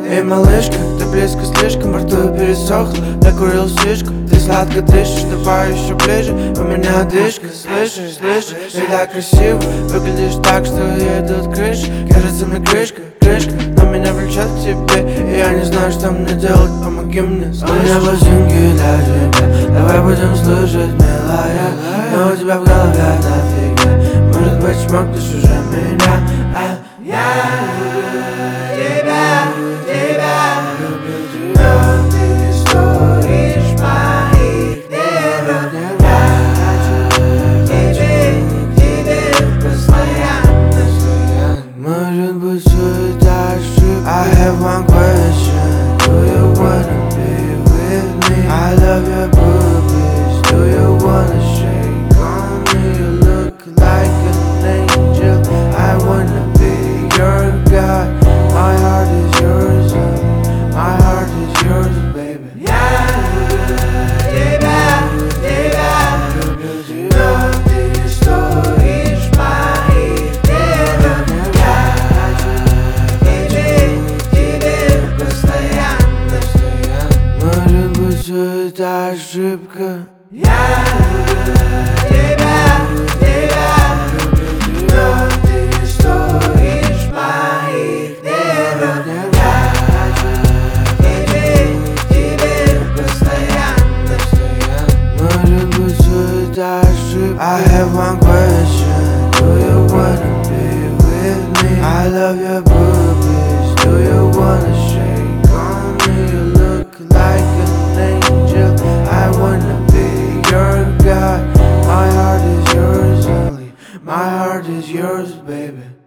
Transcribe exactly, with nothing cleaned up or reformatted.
Эй, малышка, ты близко слишком, во рту пересохла. Докурил слишком, ты сладко дышишь, давай еще ближе. У меня одышка, слышишь, слышишь, ты так красиво выглядишь так, что едут крыши. Кажется, мне крышка, крышка, но меня влечет к тебе, и я не знаю, что мне делать, помоги мне, слышишь? У меня ботинки для тебя, давай будем слушать, милая. Но у тебя в голове одна фигня, может быть, чмокнешь уже меня. А я люблю тебя, тебя, люблю тебя. Ты стоишь моих нервов. Я тебе, тебе постоянно. Может быть, все это ошибка. I have one question. Do you wanna be with me? I love your boobies. Do you wanna shake on me? You look like an angel. I wanna be your God. My heart is yours, uh, my heart is yours, baby. Я люблю тебя, тебя, люблю тебя. Ты стоишь моих нервов. Я тебе, тебе постоянно. Может быть, все это ошибка. Я люблю тебя, тебя, люблю тебя. Ты стоишь моих нервов. Я тебе, тебе постоянно. Может быть, все это ошибка. I have one question. Do you wanna be with me? I love your boobies. Do you wanna shake on me? You look like an angel. I wanna be your God. My heart is yours only. My heart is yours, baby.